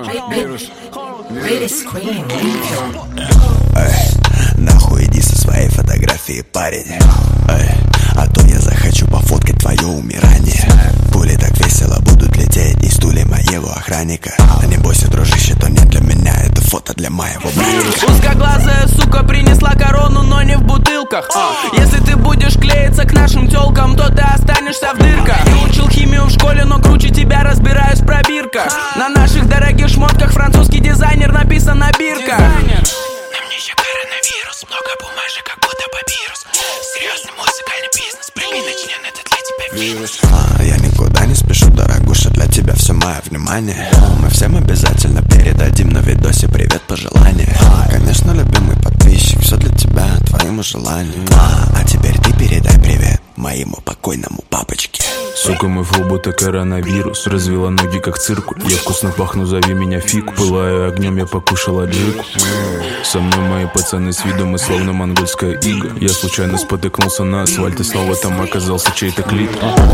Нахуй иди со своей фотографией, парень. А то я захочу пофоткать твое умирание. Пули так весело будут лететь из стулья моего охранника. А не бойся, дружище, то не для меня, это фото для моего братика. Узкоглазая сука принесла корону, но не в бутылках. Если ты будешь клеиться к нашим тёлкам, то ты останешься в дырках. Ты учил химию в школе, но круче тебя разбираюсь в пробирках. На наших дорогих шмотках французский дизайнер написан на бирках. На мне еще коронавирус, много бумажек, как будто папирус. Серьезный музыкальный бизнес, прыгай, начнем, это для тебя вирус. Я никуда не спешу, дорогуша, для тебя все мое внимание. Мы всем обязательно передадим на видосе привет, пожелания. Конечно, любимый подписчик, все для тебя, твоему желанию. А теперь ты передай привет моему покойному папочке. Сука, мой флоу будто коронавирус. Развела ноги как циркуль. Я вкусно пахну, зови меня фиг. Пылаю огнем, я покушал аджику. Со мной мои пацаны с виду, мы словно монгольская ига. Я случайно спотыкнулся на асфальт, и снова там оказался чей-то клип.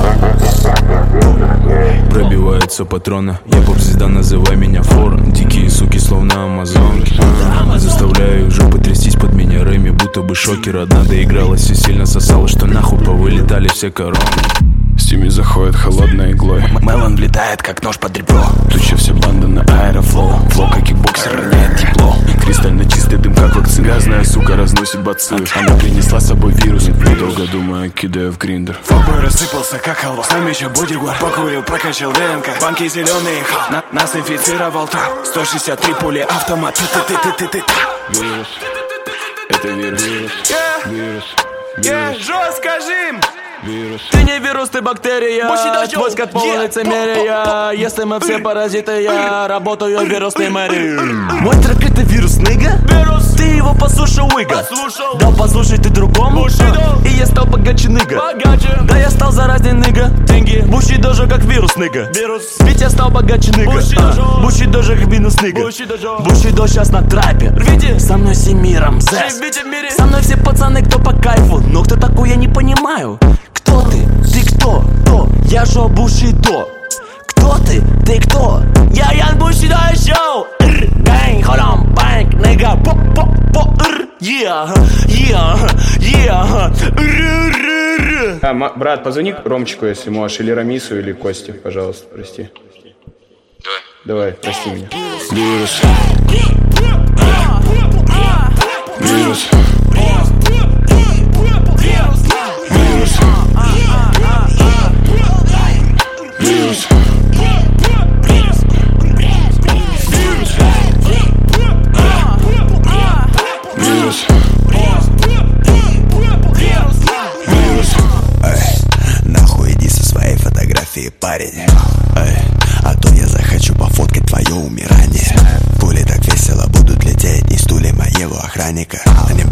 Пробиваются патроны. Я поп-звезда, называй меня форум. Дикие суки, словно амазонки. Заставляю уже потрястись под меня рэми, будто бы шокер. Одна доигралась и сильно сосала, что нахуй повылетали все короны. Стими заходит холодной иглой. Мелон влетает, как нож под ребро. Туча вся банда на аэрофлоу. Флоу, как кикбоксер, роняет тепло. Кристально чистый дым, как вакцина. Грязная сука разносит бациллы. Она принесла с собой вирус. Недолго думая, кидаю в гриндер. Фокбой рассыпался, как халва. С нами еще бодигуар. Покурил, прокачал ДНК. Банки зеленые, нас инфицировал трап. 163 пули, автомат. Вирус. Это вирус. Вирус. Жестко жим! Вирус. Ты не вирус, ты бактерия. Твой скат полный лицемерия. Если мы все паразиты, я работаю вирусной мэрией. Мой трек это вирус, нига. Ты его послушал, уига. Да послушай ты другому. И я стал богаче, нига. Да я стал заразней, нига. Деньги Бушидо же как вирус, нига. Ведь я стал богаче, нига. Бушидо же как минус, нига. Бушидо сейчас на трапе. Со мной всем миром, зэс. Со мной все пацаны, кто по кайфу. Но кто такой, я не понимаю. Кто ты? Ты кто? Кто? Я же Бушидо. Кто ты? Ты кто? Я Ян Бушидо шоу. Бэнг, hold on, бэнг, nigga. Брат, позвони Ромчику, если можешь, или Рамису, или Косте, пожалуйста, прости. Давай, прости меня. Вирус. Вирус. Вирус. Вирус. Вирус. Вирус. Нахуй иди со своей фотографией, парень. А то я захочу пофоткать твое умирание. Пули так весело будут лететь из стулья моего охранника. А не